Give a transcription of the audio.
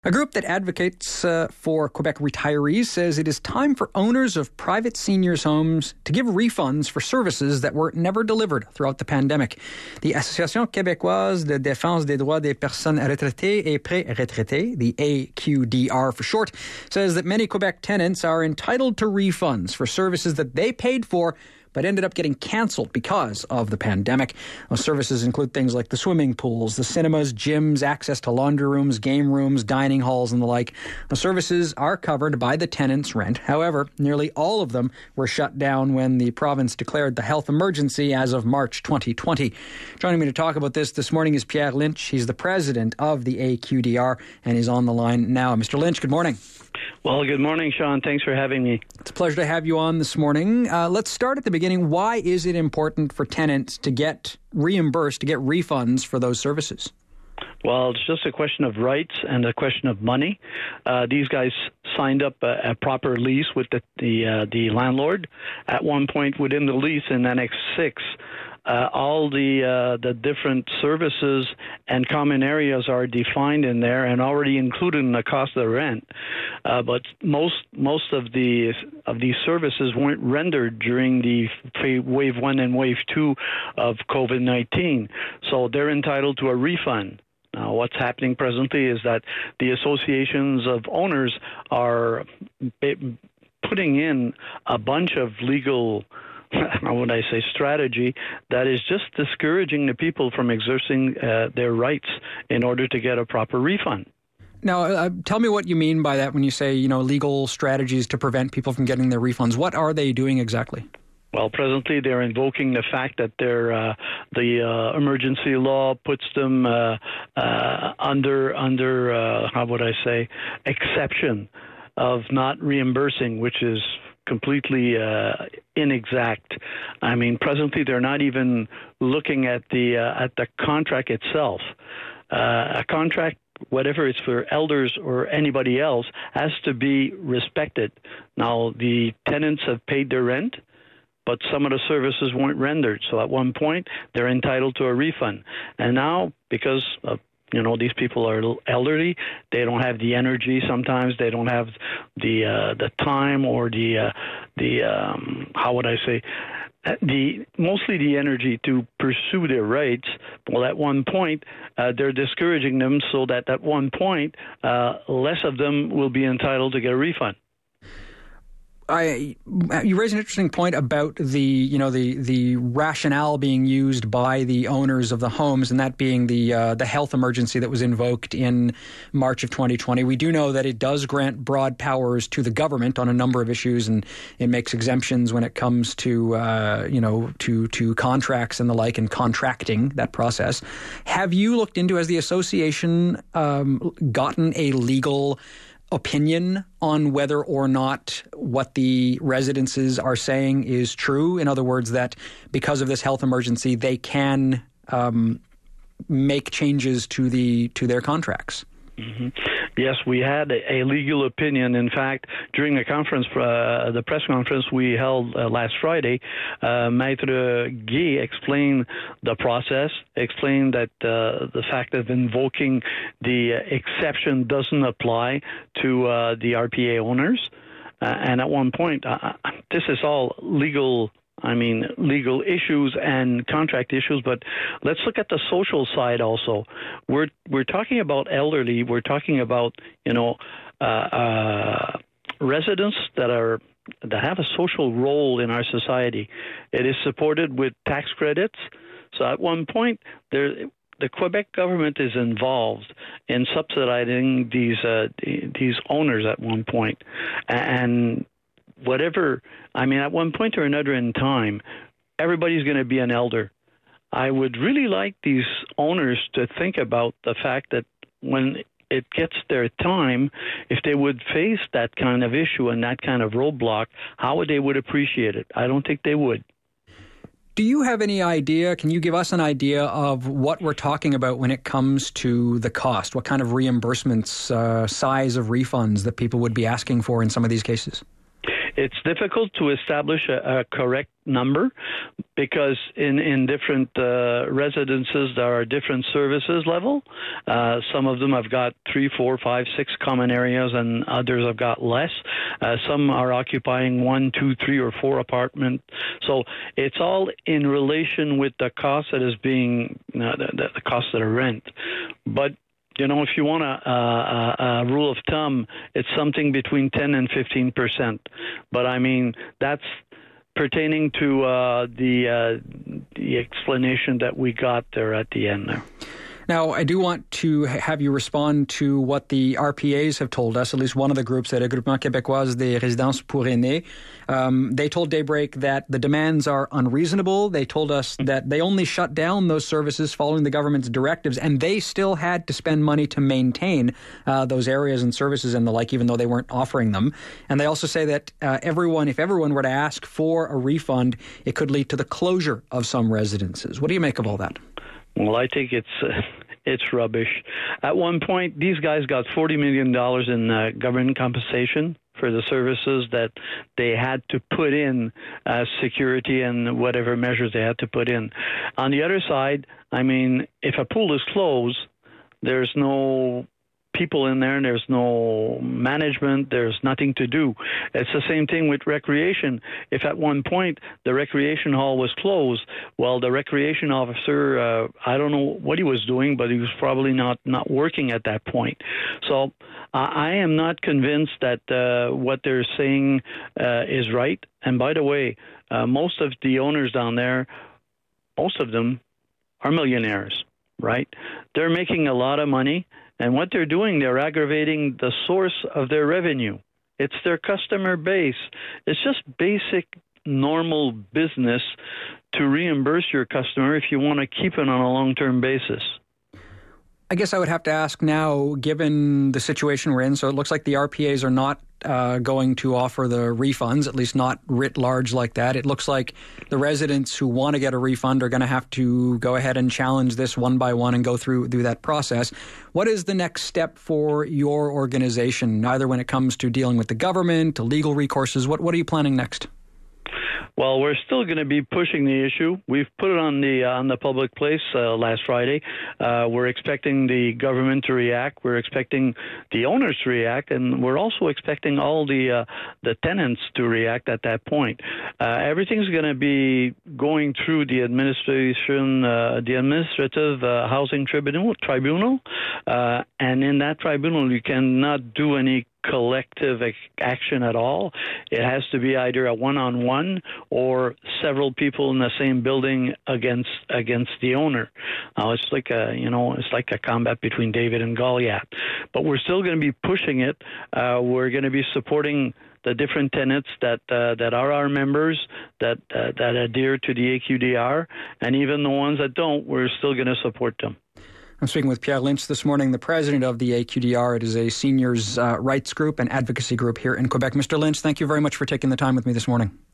A group that advocates for Quebec retirees says it is time for owners of private seniors' homes to give refunds for services that were never delivered throughout the pandemic. The Association québécoise de défense des droits des personnes retraitées et pré-retraitées, the AQDR for short, says that many Quebec tenants are entitled to refunds for services that they paid for but ended up getting cancelled because of the pandemic. Those services include things like the swimming pools, the cinemas, gyms, access to laundry rooms, game rooms, dining halls, and the like. The services are covered by the tenant's rent. However, nearly all of them were shut down when the province declared the health emergency as of March 2020. Joining me to talk about this morning is Pierre Lynch. He's the president of the AQDR, and he's on the line now. Mr. Lynch, good morning. Well, good morning, Sean. Thanks for having me. It's a pleasure to have you on this morning. Let's start at the beginning. Why is it important for tenants to get reimbursed, to get refunds for those services? Well, it's just a question of rights and a question of money. These guys signed up a proper lease with the landlord. At one point within the lease in Annex 6, all the different services and common areas are defined in there and already included in the cost of the rent. But most of these services weren't rendered during the wave 1 and wave 2 of COVID-19, so they're entitled to a refund. Now, what's happening presently is that the associations of owners are putting in a bunch of legal, how would I say, strategy that is just discouraging the people from exerting their rights in order to get a proper refund. Now, tell me what you mean by that when you say, legal strategies to prevent people from getting their refunds. What are they doing exactly? Well, presently they're invoking the fact that the emergency law puts them under how would I say, exception of not reimbursing, which is completely inexact. I mean, presently they're not even looking at the contract itself. A contract, whatever it's for elders or anybody else, has to be respected. Now, the tenants have paid their rent, but some of the services weren't rendered. So at one point, they're entitled to a refund. And now, because of these people are elderly, they don't have the energy. Sometimes they don't have the time or the how would I say, mostly the energy to pursue their rights. Well, at one point, they're discouraging them so that at one point, less of them will be entitled to get a refund. You raise an interesting point about the rationale being used by the owners of the homes, and that being the health emergency that was invoked in March of 2020. We do know that it does grant broad powers to the government on a number of issues, and it makes exemptions when it comes to to contracts and the like, and contracting that process. Have you looked into, has the association gotten a legal opinion on whether or not what the residences are saying is true? In other words, that because of this health emergency, they can make changes to their contracts. Mm-hmm. Yes, we had a legal opinion. In fact, during the conference, the press conference we held last Friday, Maître Guy explained the process, explained that the fact of invoking the exception doesn't apply to the RPA owners. And at one point, this is all legal issues and contract issues, but let's look at the social side also. We're talking about elderly. We're talking about residents that have a social role in our society. It is supported with tax credits. So at one point, the Quebec government is involved in subsidizing these owners at one point, and whatever, at one point or another in time, everybody's going to be an elder. I would really like these owners to think about the fact that when it gets their time, if they would face that kind of issue and that kind of roadblock, how they would appreciate it. I don't think they would. Do you have any idea, can you give us an idea of what we're talking about when it comes to the cost? What kind of reimbursements, size of refunds that people would be asking for in some of these cases? It's difficult to establish a correct number because in different residences there are different services level. Some of them have got 3, 4, 5, 6 common areas, and others have got less. Some are occupying 1, 2, 3, or 4 apartments. So it's all in relation with the cost that is being the cost of the rent. But if you want a rule of thumb, it's something between 10 and 15%. But I mean, that's pertaining to the explanation that we got there at the end there. Now, I do want to have you respond to what the RPAs have told us, at least one of the groups, the Regroupement Québécois des Résidences pour Aînés. They told Daybreak that the demands are unreasonable. They told us that they only shut down those services following the government's directives, and they still had to spend money to maintain those areas and services and the like, even though they weren't offering them. And they also say that if everyone were to ask for a refund, it could lead to the closure of some residences. What do you make of all that? Well, I think it's rubbish. At one point, these guys got $40 million in government compensation for the services that they had to put in security and whatever measures they had to put in. On the other side, I mean, if a pool is closed, there's no people in there, and there's no management, there's nothing to do. It's the same thing with recreation. If at one point the recreation hall was closed, well, the recreation officer, I don't know what he was doing, but he was probably not working at that point. So I am not convinced that what they're saying is right. And by the way, most of the owners down there, most of them are millionaires, right? They're making a lot of money. And what they're doing, they're aggravating the source of their revenue. It's their customer base. It's just basic, normal business to reimburse your customer if you want to keep it on a long-term basis. I guess I would have to ask now, given the situation we're in, so it looks like the RPAs are not going to offer the refunds, at least not writ large like that. It looks like the residents who want to get a refund are going to have to go ahead and challenge this one by one and go through that process. What is the next step for your organization, either when it comes to dealing with the government, to legal recourses? What are you planning next? Well, we're still going to be pushing the issue. We've put it on the public place last Friday. We're expecting the government to react. We're expecting the owners to react, and we're also expecting all the tenants to react at that point. Everything's going to be going through the administrative housing tribunal, and in that tribunal, you cannot do any collective action at all. It has to be either a one-on-one or several people in the same building against the owner. It's like a combat between David and Goliath. But we're still going to be pushing it. We're going to be supporting the different tenants that are our members, that adhere to the AQDR, and even the ones that don't, we're still going to support them. I'm speaking with Pierre Lynch this morning, the president of the AQDR. It is a seniors' rights group and advocacy group here in Quebec. Mr. Lynch, thank you very much for taking the time with me this morning.